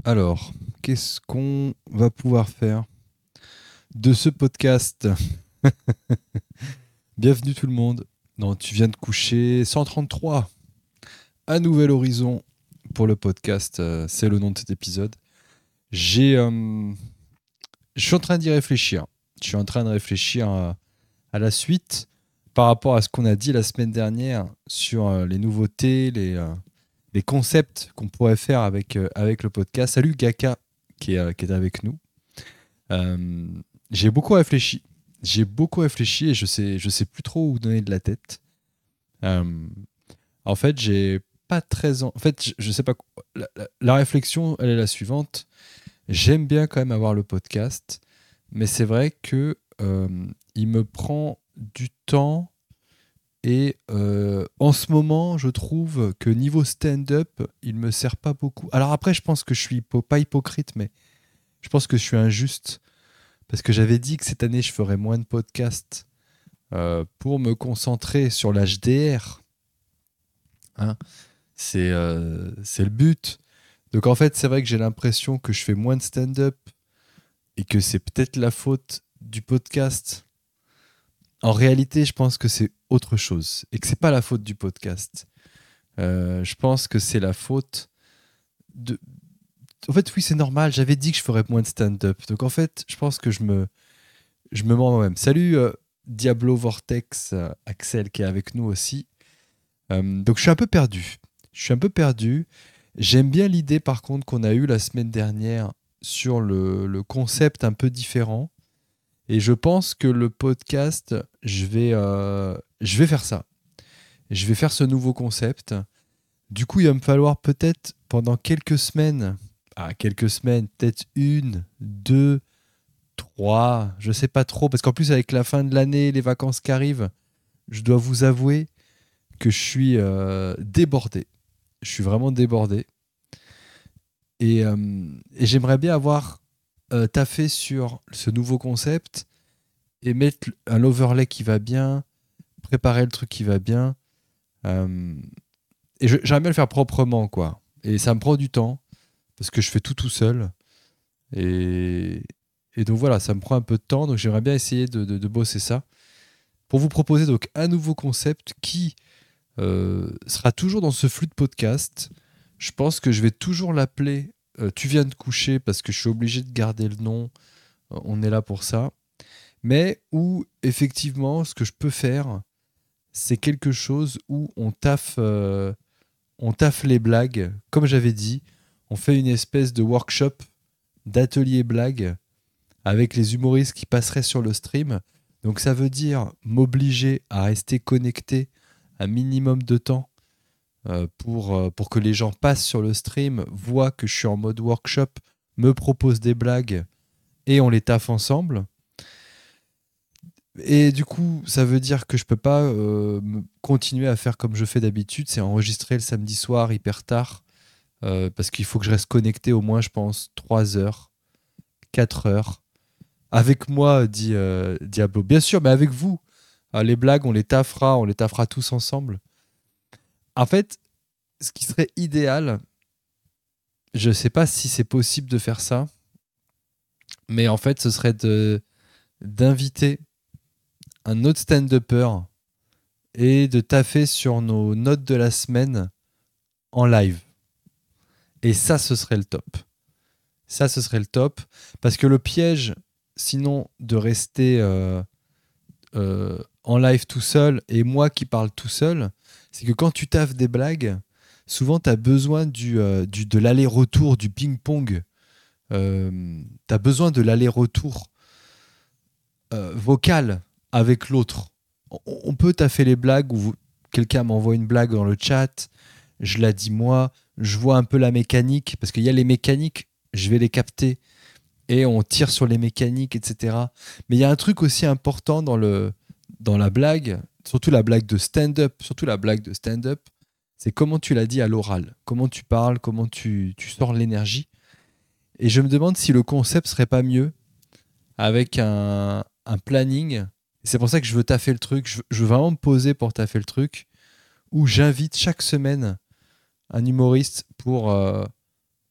Alors, qu'est-ce qu'on va pouvoir faire de ce podcast? Bienvenue tout le monde. Non, tu viens de coucher 133. Un nouvel horizon pour le podcast, c'est le nom de cet épisode. Je suis en train d'y réfléchir. Je suis en train de réfléchir à la suite par rapport à ce qu'on a dit la semaine dernière sur les nouveautés, les concepts qu'on pourrait faire avec le podcast. Salut Gaka qui est avec nous. Euh, j'ai beaucoup réfléchi. J'ai beaucoup réfléchi et je sais plus trop où donner de la tête. Euh, En fait, j'ai pas très en fait, je sais pas la réflexion, elle est la suivante. J'aime bien quand même avoir le podcast, mais c'est vrai que il me prend du temps et en ce moment, je trouve que niveau stand-up, il me sert pas beaucoup. Alors après, je pense que je suis pas hypocrite, mais je pense que je suis injuste parce que j'avais dit que cette année, je ferais moins de podcasts pour me concentrer sur l'HDR. Hein. C'est le but. Donc en fait, c'est vrai que j'ai l'impression que je fais moins de stand-up et que c'est peut-être la faute du podcast. En réalité, je pense que c'est autre chose et que c'est pas la faute du podcast. Je pense que c'est la faute de. En fait, oui, c'est normal. J'avais dit que je ferais moins de stand-up. Donc en fait, je pense que je me mens moi-même. Salut Diablo Vortex, Axel qui est avec nous aussi. Donc je suis un peu perdu. Je suis un peu perdu. J'aime bien l'idée par contre qu'on a eue la semaine dernière sur le concept un peu différent. Et je pense que le podcast, je vais faire ça. Je vais faire ce nouveau concept. Du coup, il va me falloir peut-être pendant quelques semaines, peut-être une, deux, trois, je sais pas trop, parce qu'en plus avec la fin de l'année, les vacances qui arrivent, je dois vous avouer que je suis débordé. Je suis vraiment débordé. Et j'aimerais bien avoir taffé sur ce nouveau concept et mettre un overlay qui va bien, préparer le truc qui va bien. Euh, et j'aimerais bien le faire proprement, quoi. Et ça me prend du temps, parce que je fais tout seul. Et, et donc voilà, ça me prend un peu de temps. Donc j'aimerais bien essayer de bosser ça. Pour vous proposer donc un nouveau concept qui sera toujours dans ce flux de podcast. Je pense que je vais toujours l'appeler Tu viens de coucher parce que je suis obligé de garder le nom. On est là pour ça. Mais où effectivement, ce que je peux faire, c'est quelque chose où on taffe les blagues. Comme j'avais dit, on fait une espèce de workshop d'atelier blagues avec les humoristes qui passeraient sur le stream. Donc ça veut dire m'obliger à rester connecté un minimum de temps pour que les gens passent sur le stream, voient que je suis en mode workshop, me proposent des blagues et on les taffe ensemble. Et du coup, ça veut dire que je peux pas continuer à faire comme je fais d'habitude, c'est enregistrer le samedi soir hyper tard, parce qu'il faut que je reste connecté au moins, je pense, 3 heures, 4 heures. Avec moi, dit Diablo. Bien sûr, mais avec vous. Les blagues, on les taffera tous ensemble. En fait, ce qui serait idéal, je sais pas si c'est possible de faire ça, mais en fait, ce serait d'inviter un autre stand-upper et de taffer sur nos notes de la semaine en live. Et ça, ce serait le top. Ça, ce serait le top. Parce que le piège, sinon, de rester en live tout seul et moi qui parle tout seul, c'est que quand tu taffes des blagues, souvent, tu as besoin de l'aller-retour, du ping-pong. Tu as besoin de l'aller-retour vocal avec l'autre. On peut taffer les blagues où quelqu'un m'envoie une blague dans le chat, je la dis moi, je vois un peu la mécanique, parce qu'il y a les mécaniques, je vais les capter et on tire sur les mécaniques, etc. Mais il y a un truc aussi important dans la blague, surtout la blague de stand-up, c'est comment tu l'as dit à l'oral, comment tu parles, comment tu sors l'énergie. Et je me demande si le concept serait pas mieux avec un planning. C'est pour ça que je veux taffer le truc. Je veux vraiment me poser pour taffer le truc où j'invite chaque semaine un humoriste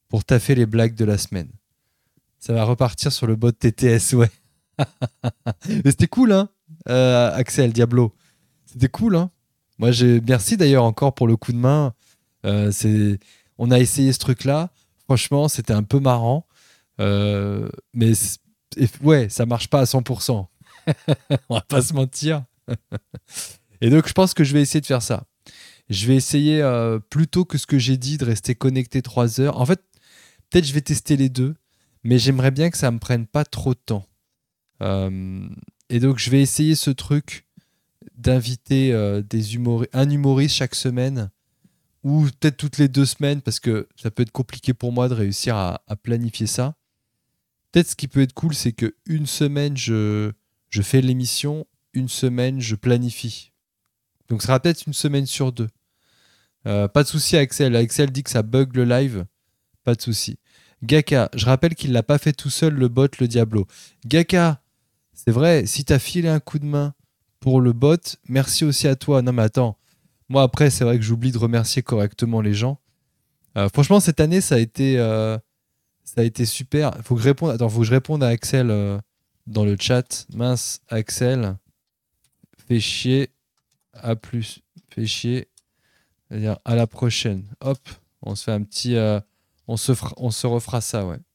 pour taffer les blagues de la semaine. Ça va repartir sur le bot TTS, ouais. Mais c'était cool, hein, Axel Diablo. C'était cool, hein. Moi, merci d'ailleurs encore pour le coup de main. On a essayé ce truc-là. Franchement, c'était un peu marrant. Mais ouais, ça marche pas à 100%. On va pas se mentir. Et donc, je pense que je vais essayer de faire ça. Je vais essayer, plutôt que ce que j'ai dit, de rester connecté 3 heures. En fait, peut-être je vais tester les deux, mais j'aimerais bien que ça me prenne pas trop de temps. Et donc, je vais essayer ce truc d'inviter un humoriste chaque semaine, ou peut-être toutes les 2 semaines, parce que ça peut être compliqué pour moi de réussir à planifier ça. Peut-être ce qui peut être cool, c'est qu'une semaine, je fais l'émission, une semaine, je planifie. Donc, ce sera peut-être une semaine sur 2. Pas de souci, Axel. Axel dit que ça bug le live. Pas de souci. Gaka, je rappelle qu'il l'a pas fait tout seul, le bot, le Diablo. Gaka, c'est vrai, si t'as filé un coup de main pour le bot, merci aussi à toi. Non mais attends, moi après, c'est vrai que j'oublie de remercier correctement les gens. Franchement, cette année, ça a été super. Faut que je réponde à Axel dans le chat. Mince, Axel, fais chier. À plus. Fais chier. C'est-à-dire à la prochaine. Hop, on se fait un petit... on se refera ça, ouais.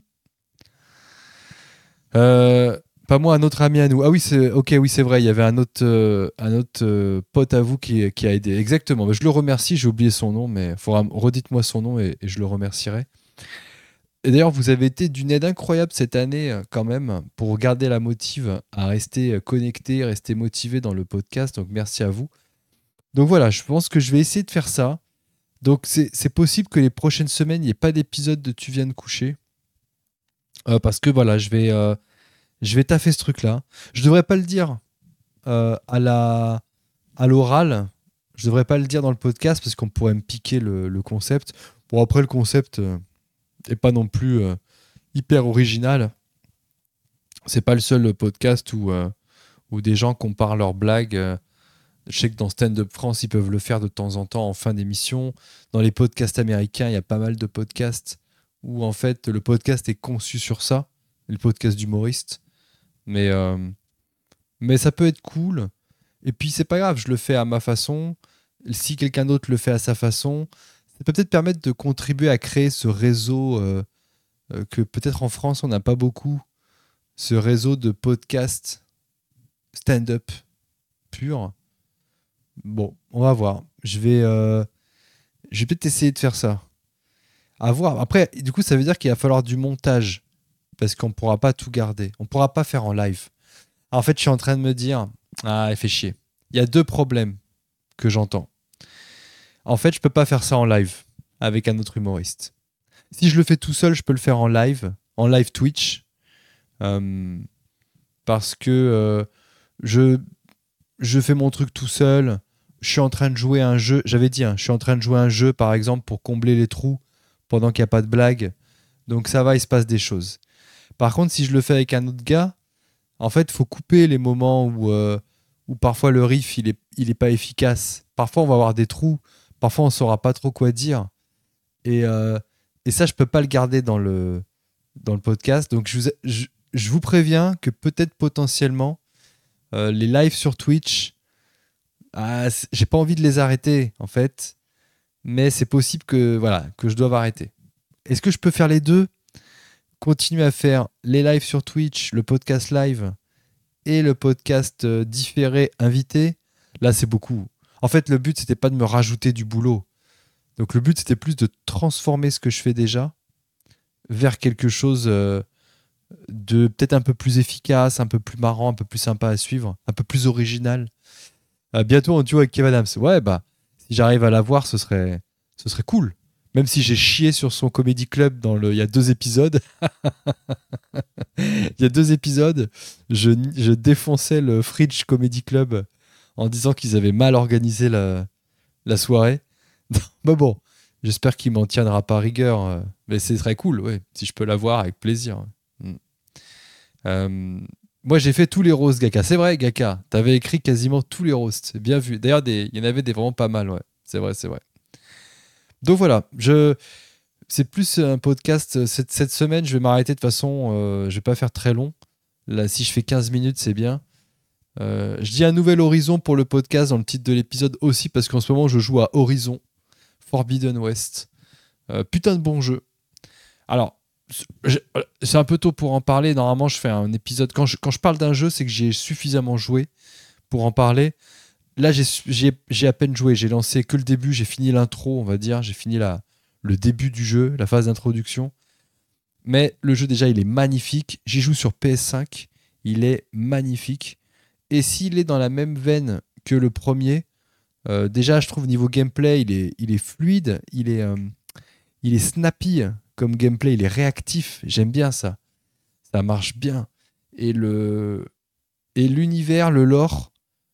Pas moi, un autre ami à nous. Ah oui, c'est vrai, il y avait un autre pote à vous qui a aidé. Exactement, je le remercie, j'ai oublié son nom, mais redites-moi son nom et je le remercierai. Et d'ailleurs, vous avez été d'une aide incroyable cette année, quand même, pour garder la motive à rester connecté, rester motivé dans le podcast, donc merci à vous. Donc voilà, je pense que je vais essayer de faire ça. Donc c'est possible que les prochaines semaines, il n'y ait pas d'épisode de Tu viens de coucher. Parce que voilà, je vais taffer ce truc-là. Je devrais pas le dire à l'oral. Je devrais pas le dire dans le podcast parce qu'on pourrait me piquer le concept. Bon, après, le concept est pas non plus hyper original. C'est pas le seul podcast où des gens comparent leurs blagues. Je sais que dans Stand Up France, ils peuvent le faire de temps en temps en fin d'émission. Dans les podcasts américains, il y a pas mal de podcasts où en fait le podcast est conçu sur ça, le podcast d'humoriste. Mais ça peut être cool. Et puis c'est pas grave, je le fais à ma façon. Si quelqu'un d'autre le fait à sa façon, ça peut peut-être permettre de contribuer à créer ce réseau que peut-être en France on n'a pas beaucoup. Ce réseau de podcasts stand-up pur. Bon, on va voir. Je vais peut-être essayer de faire ça. À voir. Après, du coup, ça veut dire qu'il va falloir du montage. Parce qu'on ne pourra pas tout garder. On ne pourra pas faire en live. En fait, je suis en train de me dire... Ah, il fait chier. Il y a 2 problèmes que j'entends. En fait, je ne peux pas faire ça en live avec un autre humoriste. Si je le fais tout seul, je peux le faire en live Twitch. Parce que je fais mon truc tout seul. Je suis en train de jouer à un jeu. J'avais dit, je suis en train de jouer à un jeu, par exemple, pour combler les trous pendant qu'il n'y a pas de blague. Donc ça va, il se passe des choses. Par contre, si je le fais avec un autre gars, en fait, il faut couper les moments où parfois le riff, il est pas efficace. Parfois, on va avoir des trous. Parfois, on ne saura pas trop quoi dire. Et ça, je ne peux pas le garder dans le podcast. Donc, je vous préviens que peut-être potentiellement, les lives sur Twitch, j'ai pas envie de les arrêter, en fait. Mais c'est possible que je doive arrêter. Est-ce que je peux faire les deux ? Continuer à faire les lives sur Twitch, le podcast live et le podcast différé invité, là c'est beaucoup. En fait, le but c'était pas de me rajouter du boulot. Donc le but c'était plus de transformer ce que je fais déjà vers quelque chose de peut-être un peu plus efficace, un peu plus marrant, un peu plus sympa à suivre, un peu plus original. Bientôt en duo avec Kev Adams. Ouais, si j'arrive à l'avoir, ce serait cool. Même si j'ai chié sur son comedy club il y a 2 épisodes. Il y a 2 épisodes, je défonçais le Fridge Comedy Club en disant qu'ils avaient mal organisé la soirée. Mais bon, j'espère qu'il m'en tiendra pas rigueur. Mais c'est très cool, ouais, si je peux l'avoir avec plaisir. Moi, j'ai fait tous les roasts, Gaka. C'est vrai, Gaka, t'avais écrit quasiment tous les roasts. C'est bien vu. D'ailleurs, il y en avait des vraiment pas mal, ouais. C'est vrai. Donc voilà, C'est plus un podcast. Cette semaine, je vais m'arrêter de toute façon. Je vais pas faire très long. Là, si je fais 15 minutes, c'est bien. Je dis un nouvel horizon pour le podcast dans le titre de l'épisode aussi parce qu'en ce moment, je joue à Horizon Forbidden West. Putain de bon jeu. Alors, c'est un peu tôt pour en parler. Normalement, je fais un épisode. Quand je parle d'un jeu, c'est que j'ai suffisamment joué pour en parler. Là, j'ai à peine joué. J'ai lancé que le début. J'ai fini l'intro, on va dire. J'ai fini le début du jeu, la phase d'introduction. Mais le jeu, déjà, il est magnifique. J'y joue sur PS5. Il est magnifique. Et s'il est dans la même veine que le premier, déjà, je trouve niveau gameplay, il est fluide. Il est snappy comme gameplay. Il est réactif. J'aime bien ça. Ça marche bien. Et l'univers, le lore,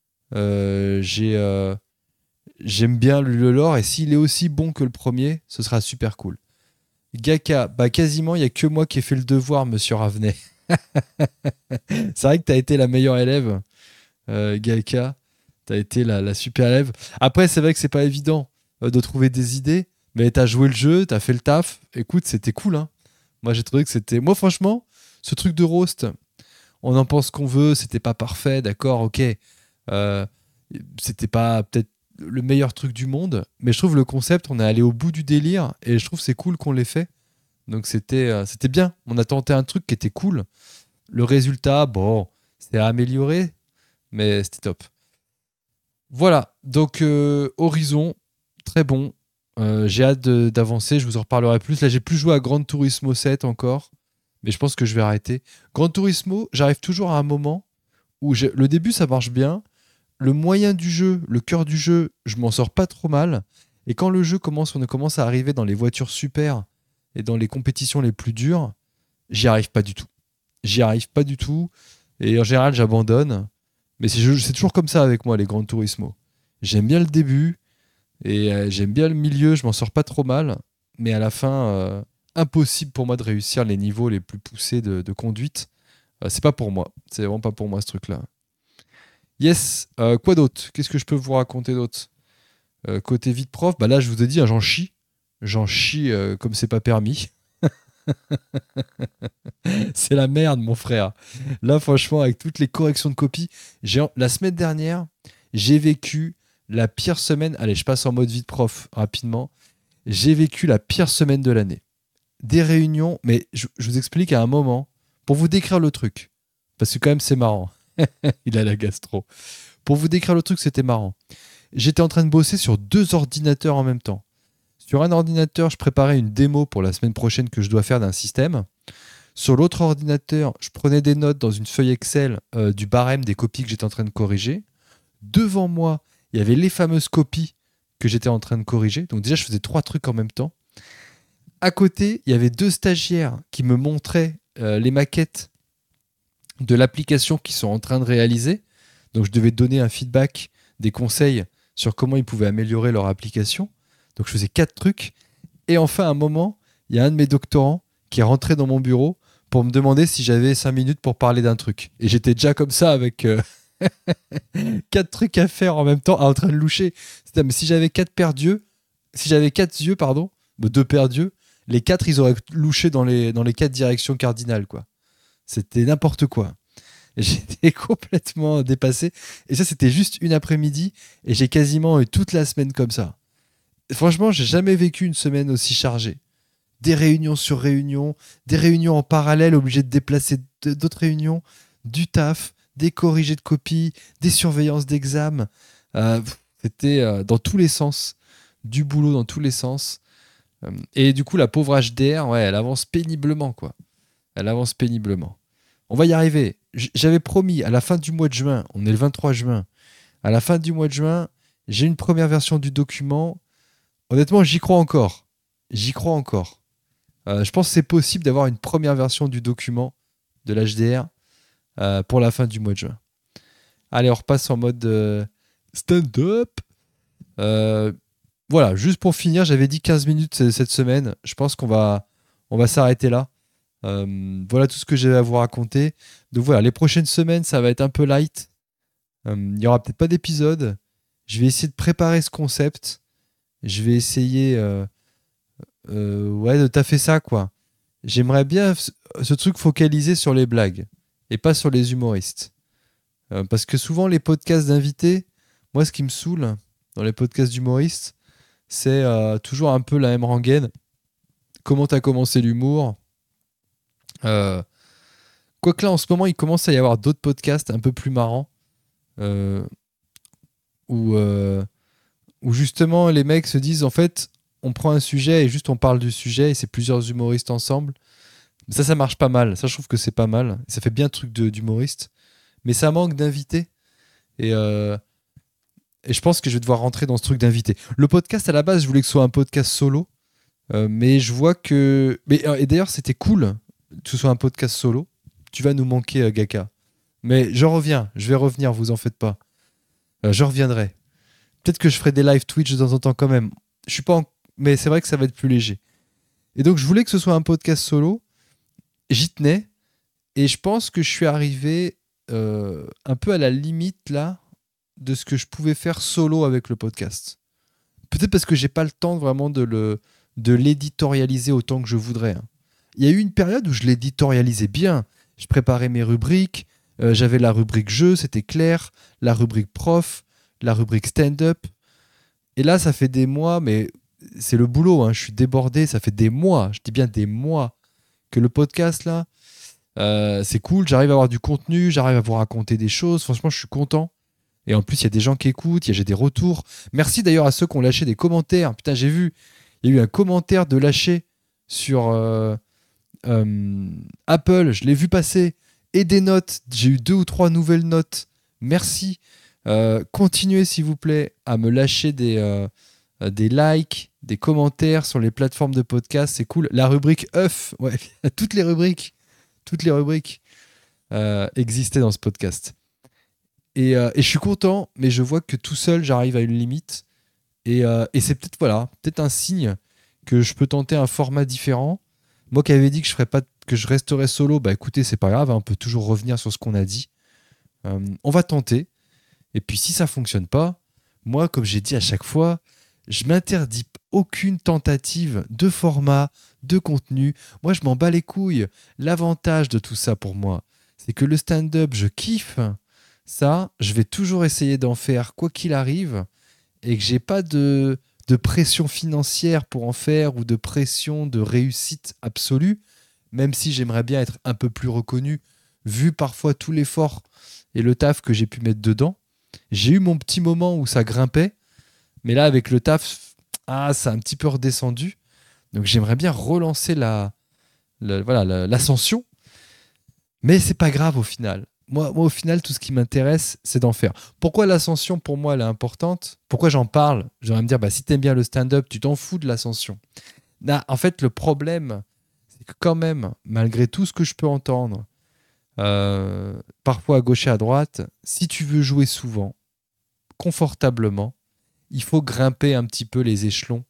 j'aime bien le lore. Et s'il est aussi bon que le premier, ce sera super cool. Gaka, bah quasiment, il n'y a que moi qui ai fait le devoir, monsieur Ravenet. C'est vrai que tu as été la meilleure élève, Gaka. Tu as été la super élève. Après, c'est vrai que c'est pas évident de trouver des idées, mais tu as joué le jeu, tu as fait le taf. Écoute, c'était cool. Hein. Moi, j'ai trouvé que c'était. Moi, franchement, ce truc de roast, on en pense qu'on veut, c'était pas parfait, d'accord, ok. Euh, C'était pas peut-être le meilleur truc du monde, mais je trouve le concept, on est allé au bout du délire et je trouve c'est cool qu'on l'ait fait. Donc c'était bien. On a tenté un truc qui était cool. Le résultat, bon, c'était à améliorer, mais c'était top. Voilà, donc Horizon, très bon. J'ai hâte d'avancer, je vous en reparlerai plus. Là, j'ai plus joué à Gran Turismo 7 encore, mais je pense que je vais arrêter. Gran Turismo, j'arrive toujours à un moment où le début, ça marche bien. Le moyen du jeu, le cœur du jeu, je m'en sors pas trop mal. Et quand le jeu commence, on commence à arriver dans les voitures super et dans les compétitions les plus dures, j'y arrive pas du tout. J'y arrive pas du tout. Et en général, j'abandonne. Mais c'est toujours comme ça avec moi, les Gran Turismo. J'aime bien le début et j'aime bien le milieu, je m'en sors pas trop mal. Mais à la fin, impossible pour moi de réussir les niveaux les plus poussés de conduite. C'est pas pour moi. C'est vraiment pas pour moi ce truc-là. Yes, quoi d'autre? Qu'est-ce que je peux vous raconter d'autre? Côté vie de prof, bah là je vous ai dit, hein, j'en chie. J'en chie comme c'est pas permis. C'est la merde, mon frère. Là, franchement, avec toutes les corrections de copie, la semaine dernière, j'ai vécu la pire semaine. Allez, je passe en mode vie de prof rapidement. J'ai vécu la pire semaine de l'année. Des réunions, mais je vous explique à un moment, pour vous décrire le truc, parce que quand même c'est marrant. Il a la gastro. Pour vous décrire le truc, c'était marrant. J'étais en train de bosser sur 2 ordinateurs en même temps. Sur un ordinateur, je préparais une démo pour la semaine prochaine que je dois faire d'un système. Sur l'autre ordinateur, je prenais des notes dans une feuille Excel du barème des copies que j'étais en train de corriger. Devant moi, il y avait les fameuses copies que j'étais en train de corriger. Donc déjà, je faisais 3 trucs en même temps. À côté, il y avait 2 stagiaires qui me montraient les maquettes de l'application qu'ils sont en train de réaliser. Donc je devais donner un feedback, des conseils sur comment ils pouvaient améliorer leur application. Donc je faisais 4 trucs. Et enfin, à un moment, il y a un de mes doctorants qui est rentré dans mon bureau pour me demander si j'avais 5 minutes pour parler d'un truc. Et j'étais déjà comme ça avec 4 trucs à faire en même temps, en train de loucher. Mais si j'avais 4 yeux, pardon, 2 paires d'yeux, les 4, ils auraient louché dans les 4 directions cardinales, quoi. C'était n'importe quoi. J'étais complètement dépassé. Et ça, c'était juste une après-midi. Et j'ai quasiment eu toute la semaine comme ça. Franchement, j'ai jamais vécu une semaine aussi chargée. Des réunions sur réunions, des réunions en parallèle, obligé de déplacer d'autres réunions, du taf, des corrigés de copies, des surveillances d'examen. C'était dans tous les sens. Du boulot dans tous les sens. Et du coup, la pauvre HDR, ouais, elle avance péniblement, quoi. Elle avance péniblement. On va y arriver. J'avais promis à la fin du mois de juin, on est le 23 juin, à la fin du mois de juin, j'ai une première version du document. Honnêtement, j'y crois encore. J'y crois encore. Je pense que c'est possible d'avoir une première version du document de l'HDR pour la fin du mois de juin. Allez, on repasse en mode stand-up. Voilà, juste pour finir, j'avais dit 15 minutes cette semaine. Je pense on va s'arrêter là. Voilà tout ce que j'avais à vous raconter. Donc voilà, les prochaines semaines, ça va être un peu light. Il n'y aura peut-être pas d'épisode. Je vais essayer de préparer ce concept. Je vais essayer ouais, de taffer ça, quoi. J'aimerais bien ce truc focalisé sur les blagues et pas sur les humoristes. Parce que souvent, les podcasts d'invités, moi, ce qui me saoule dans les podcasts d'humoristes, c'est toujours un peu la même rengaine. Comment t'as commencé l'humour? Euh, Quoique là, en ce moment, il commence à y avoir d'autres podcasts un peu plus marrants euh, où, euh, où justement les mecs se disent en fait, on prend un sujet et juste on parle du sujet et c'est plusieurs humoristes ensemble. Ça marche pas mal. Ça, je trouve que c'est pas mal. Ça fait bien truc d'humoriste. Mais ça manque d'invités. Et, euh, et je pense que je vais devoir rentrer dans ce truc d'invités. Le podcast, à la base, je voulais que ce soit un podcast solo. Mais je vois que. Et d'ailleurs, c'était cool que ce soit un podcast solo. Tu vas nous manquer, Gaka. Mais je reviens. Je vais revenir, vous en faites pas. Je reviendrai. Peut-être que je ferai des live Twitch de temps en temps quand même. Je suis pas en- Mais c'est vrai que ça va être plus léger. Et donc, je voulais que ce soit un podcast solo. J'y tenais. Et je pense que je suis arrivé un peu à la limite là de ce que je pouvais faire solo avec le podcast. Peut-être parce que j'ai pas le temps vraiment de l'éditorialiser autant que je voudrais, hein. Il y a eu une période où je l'éditorialisais bien. Je préparais mes rubriques. J'avais la rubrique jeu, c'était clair. La rubrique prof, la rubrique stand-up. Et là, ça fait des mois, mais c'est le boulot, hein, je suis débordé. Ça fait des mois, je dis bien des mois, que le podcast là, c'est cool, j'arrive à avoir du contenu, j'arrive à vous raconter des choses. Franchement, je suis content. Et en plus, il y a des gens qui écoutent, j'ai des retours. Merci d'ailleurs à ceux qui ont lâché des commentaires. Putain, j'ai vu, il y a eu un commentaire de lâché sur Apple, je l'ai vu passer. Et des notes, j'ai eu 2 ou 3 nouvelles notes. Merci. Continuez, s'il vous plaît, à me lâcher des likes, des commentaires sur les plateformes de podcast. C'est cool. La rubrique œuf, ouais, toutes les rubriques existaient dans ce podcast. Et je suis content, mais je vois que tout seul, j'arrive à une limite. Et c'est peut-être voilà, peut-être un signe que je peux tenter un format différent. Moi qui avais dit que je ferais pas, que je resterais solo, bah écoutez, c'est pas grave, hein, on peut toujours revenir sur ce qu'on a dit. On va tenter. Et puis si ça fonctionne pas, moi, comme j'ai dit à chaque fois, je m'interdis aucune tentative de format, de contenu. Moi, je m'en bats les couilles. L'avantage de tout ça pour moi, c'est que le stand-up, je kiffe. Ça, je vais toujours essayer d'en faire quoi qu'il arrive et que j'ai pas de pression financière pour en faire ou de pression de réussite absolue, même si j'aimerais bien être un peu plus reconnu, vu parfois tout l'effort et le taf que j'ai pu mettre dedans. J'ai eu mon petit moment où ça grimpait, mais là, avec le taf, ça a un petit peu redescendu. Donc j'aimerais bien relancer l'ascension, mais c'est pas grave au final. Moi, au final, tout ce qui m'intéresse, c'est d'en faire. Pourquoi l'ascension, pour moi, elle est importante? Pourquoi j'en parle? J'aimerais me dire, bah, si t'aimes bien le stand-up, tu t'en fous de l'ascension. En fait, le problème, c'est que quand même, malgré tout ce que je peux entendre, parfois à gauche et à droite, si tu veux jouer souvent, confortablement, il faut grimper un petit peu les échelons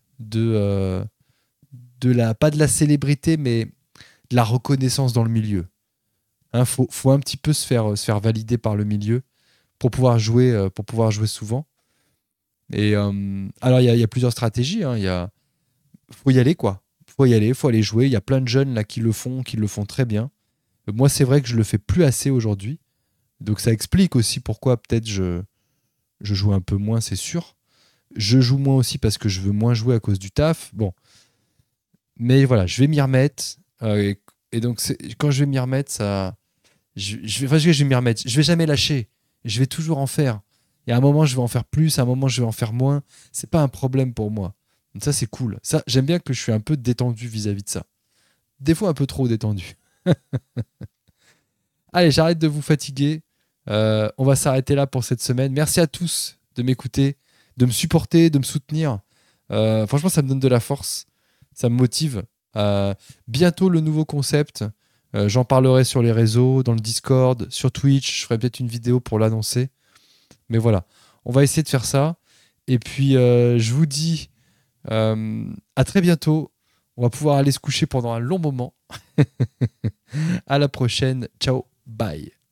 pas de la célébrité, mais de la reconnaissance dans le milieu. Faut un petit peu se faire valider par le milieu pour pouvoir jouer souvent. Et alors, il y a plusieurs stratégies, hein. Faut y aller, quoi. Faut aller jouer. Il y a plein de jeunes là qui le font très bien. Moi, c'est vrai que je le fais plus assez aujourd'hui. Donc, ça explique aussi pourquoi peut-être je joue un peu moins, c'est sûr. Je joue moins aussi parce que je veux moins jouer à cause du taf. Bon, mais voilà, je vais m'y remettre. Et donc, quand je vais m'y remettre, je vais m'y remettre. Je vais jamais lâcher. Je vais toujours en faire. Et à un moment, je vais en faire plus. À un moment, je vais en faire moins. C'est pas un problème pour moi. Donc ça, c'est cool. Ça, j'aime bien que je suis un peu détendu vis-à-vis de ça. Des fois, un peu trop détendu. Allez, j'arrête de vous fatiguer. On va s'arrêter là pour cette semaine. Merci à tous de m'écouter, de me supporter, de me soutenir. Franchement, ça me donne de la force. Ça me motive. Bientôt, le nouveau concept. J'en parlerai sur les réseaux, dans le Discord, sur Twitch. Je ferai peut-être une vidéo pour l'annoncer. Mais voilà, on va essayer de faire ça. Et puis, je vous dis à très bientôt. On va pouvoir aller se coucher pendant un long moment. À la prochaine. Ciao. Bye.